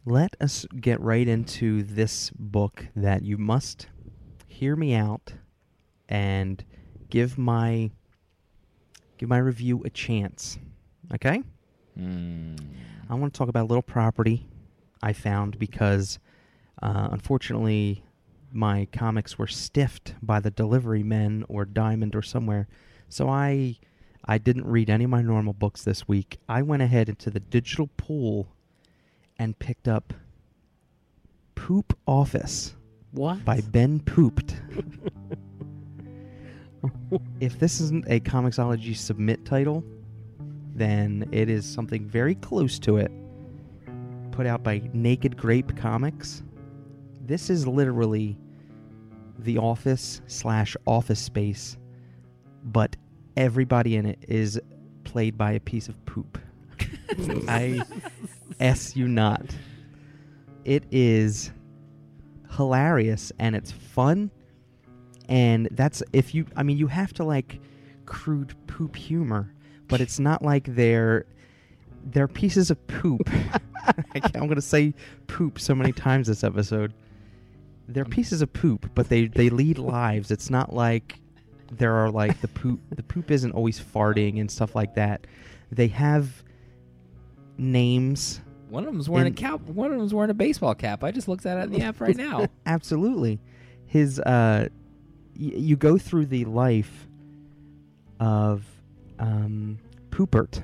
let us get right into this book that you must hear me out and give my review a chance. Okay? I want to talk about a little property I found because, unfortunately, my comics were stiffed by the delivery men or Diamond or somewhere. So I didn't read any of my normal books this week. I went ahead into the digital pool and picked up Poop Office. What? By Ben Pooped. If this isn't a Comixology Submit title, then it is something very close to it. Put out by Naked Grape Comics. This is literally The Office / Office Space, but everybody in it is played by a piece of poop. I S you not. It is hilarious and it's fun, and that's you have to like crude poop humor, but it's not like they're pieces of poop. I'm going to say poop so many times this episode. They're pieces of poop, but they lead lives. It's not like there are like the poop isn't always farting and stuff like that. They have names. One of them's wearing a cap. One of them's wearing a baseball cap. I just looked at it in the app right now. Absolutely. His you go through the life of Poopert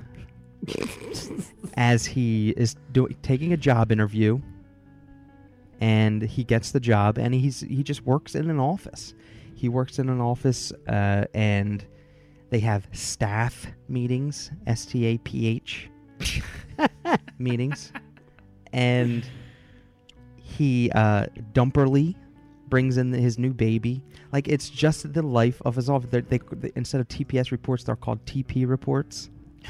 as he is taking a job interview, and he gets the job, and he just works in an office. He works in an office, and they have staff meetings, STAPH meetings, and he Dumperly brings in his new baby. Like, it's just the life of his office. They instead of TPS reports, they're called TP reports.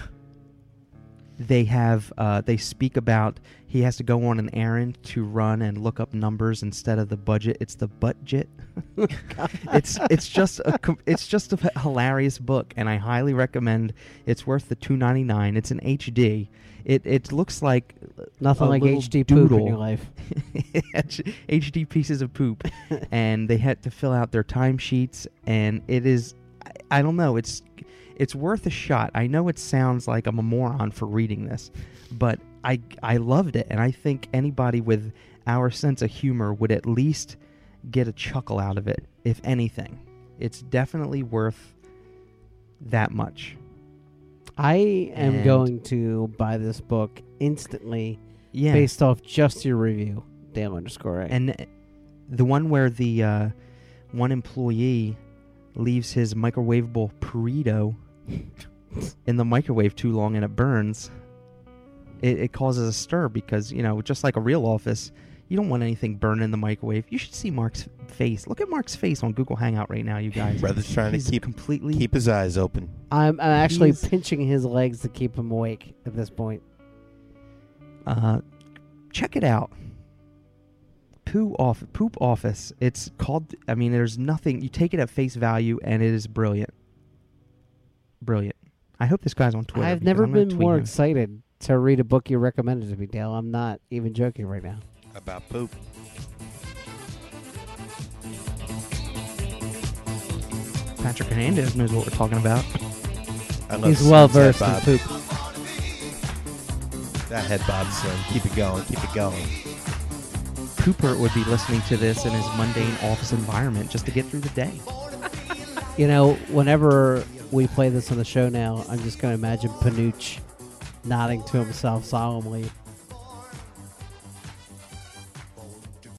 They have they speak about he has to go on an errand to run and look up numbers instead of the budget. It's the budget. It's just a hilarious book, and I highly recommend. It's worth the $2.99. It's an HD. It looks like nothing like HD doodle. poop in your life. HD pieces of poop, and they had to fill out their timesheets, and it is, I don't know, it's worth a shot. I know it sounds like I'm a moron for reading this, but I loved it, and I think anybody with our sense of humor would at least get a chuckle out of it, if anything. It's definitely worth that much. I am going to buy this book instantly, yeah, based off just your review, Dale_A. And the one where the one employee leaves his microwavable burrito in the microwave too long and it burns, it causes a stir because, just like a real office, you don't want anything burned in the microwave. You should see Mark's face. Look at Mark's face on Google Hangout right now, you guys. Brother's trying to keep his eyes open. I'm actually pinching his legs to keep him awake at this point. Check it out. Poop Office. It's called, there's nothing. You take it at face value, and it is brilliant. Brilliant. I hope this guy's on Twitter. I've never been more excited to read a book you recommended to me, Dale. I'm not even joking right now. About poop. Patrick Hernandez knows what we're talking about. He's well versed in poop. That head bob, son. Keep it going. Keep it going. Pooper would be listening to this in his mundane office environment just to get through the day. Whenever we play this on the show now, I'm just going to imagine Panuch nodding to himself solemnly